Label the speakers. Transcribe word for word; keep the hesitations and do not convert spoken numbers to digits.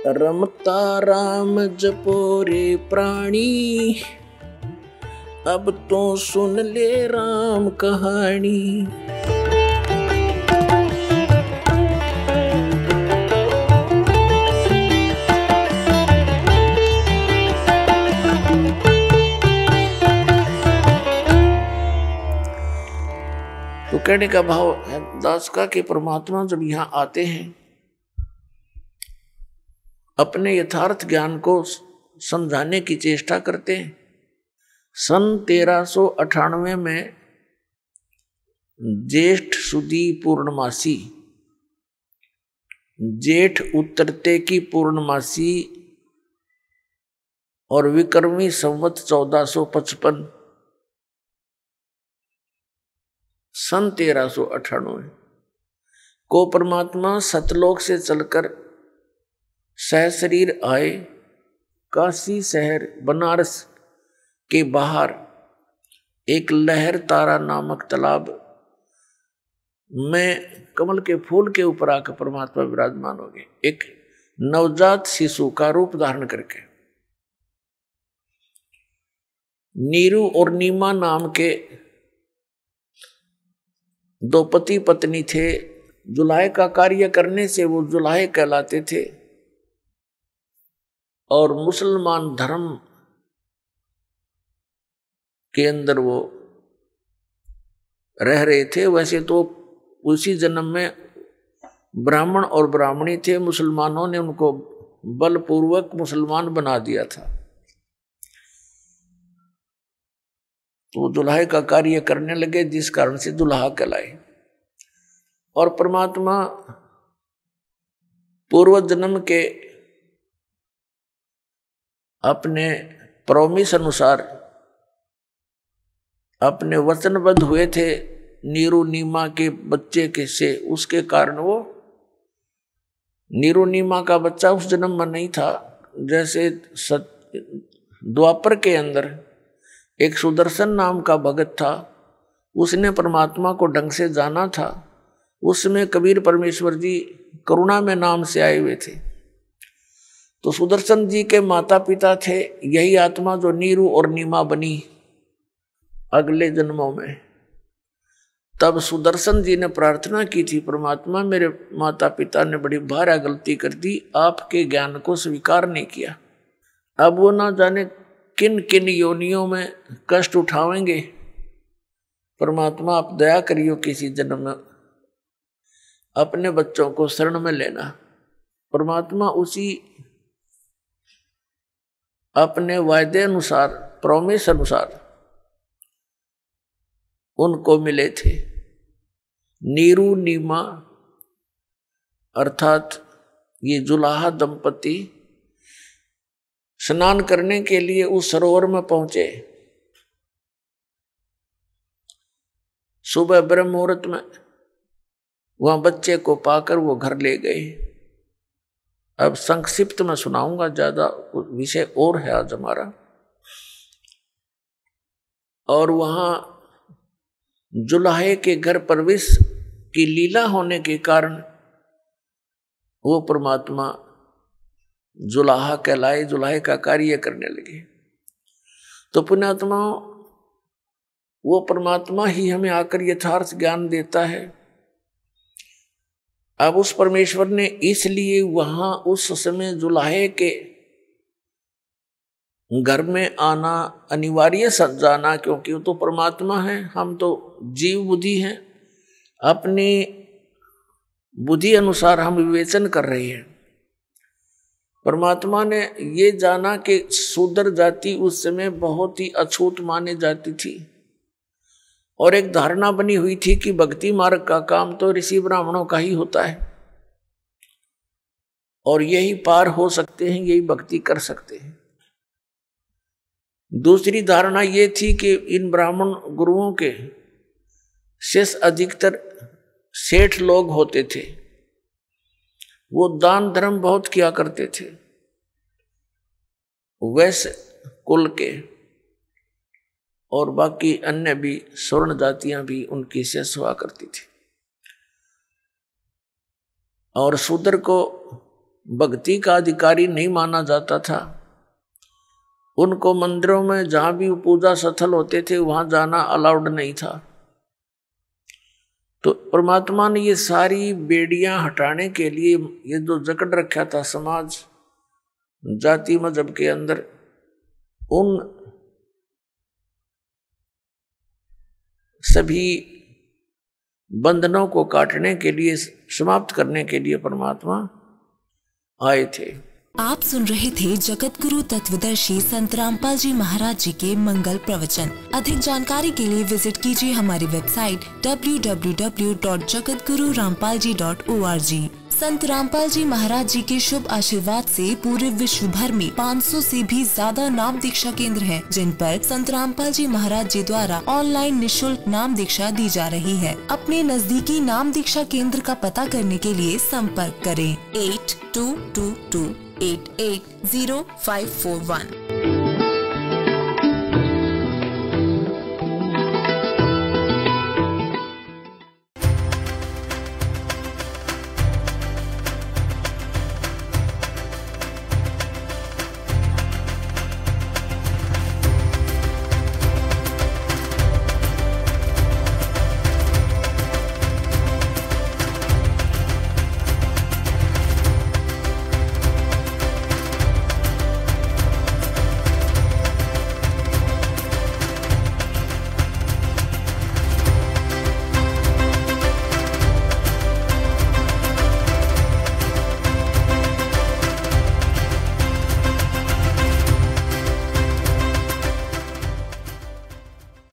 Speaker 1: रमता राम जपो रे प्राणी, अब तो सुन ले राम कहानी। तो कहने का भाव है दास का कि परमात्मा जब यहाँ आते हैं अपने यथार्थ ज्ञान को समझाने की चेष्टा करते हैं। सन तेरह सौ अठानवे में ज्येष्ठ सुदी पूर्णमासी, जेठ उतरते की पूर्णमासी और विक्रमी संवत चौदह सौ पचपन, सन तेरह सौ अठानवे को परमात्मा सतलोक से चलकर सहशरीर आए। काशी शहर बनारस के बाहर एक लहर तारा नामक तालाब में कमल के फूल के ऊपर आकर परमात्मा विराजमान हो गए, एक नवजात शिशु का रूप धारण करके। नीरू और नीमा नाम के दो पति पत्नी थे। जुलाहे का कार्य करने से वो जुलाहे कहलाते थे और मुसलमान धर्म के अंदर वो रह रहे थे। वैसे तो उसी जन्म में ब्राह्मण और ब्राह्मणी थे, मुसलमानों ने उनको बलपूर्वक मुसलमान बना दिया था। तो दुल्हा का कार्य करने लगे, जिस कारण से दुल्हा कहलाए। और परमात्मा पूर्व जन्म के अपने प्रॉमिस अनुसार अपने वचनबद्ध हुए थे नीरू नीमा के बच्चे के से, उसके कारण वो नीरू नीमा का बच्चा उस जन्म में नहीं था। जैसे द्वापर के अंदर एक सुदर्शन नाम का भगत था, उसने परमात्मा को ढंग से जाना था। उसमें कबीर परमेश्वर जी करुणा में नाम से आए हुए थे। तो सुदर्शन जी के माता पिता थे यही आत्मा जो नीरू और नीमा बनी अगले जन्मों में। तब सुदर्शन जी ने प्रार्थना की थी, परमात्मा मेरे माता पिता ने बड़ी भारी गलती कर दी, आपके ज्ञान को स्वीकार नहीं किया। अब वो ना जाने किन किन योनियों में कष्ट उठावेंगे। परमात्मा आप दया करियो, किसी जन्म में अपने बच्चों को शरण में लेना। परमात्मा उसी अपने वायदे अनुसार, प्रॉमिस अनुसार उनको मिले थे। नीरू नीमा अर्थात ये जुलाहा दंपति स्नान करने के लिए उस सरोवर में पहुंचे। सुबह ब्रह्म मुहूर्त में वहां बच्चे को पाकर वो घर ले गए। अब संक्षिप्त में सुनाऊंगा, ज्यादा विषय और है आज हमारा। और वहां जुलाहे के घर प्रवेश की लीला होने के कारण वो परमात्मा जुलाहा कहलाए, जुलाहे का कार्य करने लगे। तो पुण्यात्मा वो परमात्मा ही हमें आकर यथार्थ ज्ञान देता है। अब उस परमेश्वर ने इसलिए वहां उस समय जुलाहे के घर में आना अनिवार्य जाना, क्योंकि वो तो परमात्मा है, हम तो जीव बुद्धि हैं। अपनी बुद्धि अनुसार हम विवेचन कर रहे हैं। परमात्मा ने ये जाना कि शूद्र जाति उस समय बहुत ही अछूत माने जाती थी और एक धारणा बनी हुई थी कि भक्ति मार्ग का काम तो ऋषि ब्राह्मणों का ही होता है और यही पार हो सकते हैं, यही भक्ति कर सकते हैं। दूसरी धारणा ये थी कि इन ब्राह्मण गुरुओं के शेष अधिकतर सेठ लोग होते थे, वो दान धर्म बहुत किया करते थे। वैश्य कुल के और बाकी अन्य भी स्वर्ण जातियां भी उनकी शेष हुआ करती थी। और शूद्र को भक्ति का अधिकारी नहीं माना जाता था। उनको मंदिरों में जहां भी पूजा स्थल होते थे वहां जाना अलाउड नहीं था। तो परमात्मा ने ये सारी बेड़ियां हटाने के लिए ये जो जकड़ रखा था समाज जाति मजहब के अंदर, उन सभी बंधनों को काटने के लिए, समाप्त करने के लिए परमात्मा आए थे।
Speaker 2: आप सुन रहे थे जगत गुरु तत्वदर्शी संत रामपाल जी महाराज जी के मंगल प्रवचन। अधिक जानकारी के लिए विजिट कीजिए हमारी website W W W dot Jagat Guru Rampal ji dot O R G. Sant Rampal जी महाराज जी के शुभ आशीर्वाद से पूरे विश्व भर में पाँच सौ से भी ज्यादा नाम दीक्षा केंद्र हैं, जिन पर संत रामपाल जी महाराज जी द्वारा ऑनलाइन निशुल्क नाम दीक्षा दी जा रही है। अपने नजदीकी नाम दीक्षा केंद्र का पता करने के लिए संपर्क करें eight two two two eight eight zero five four one.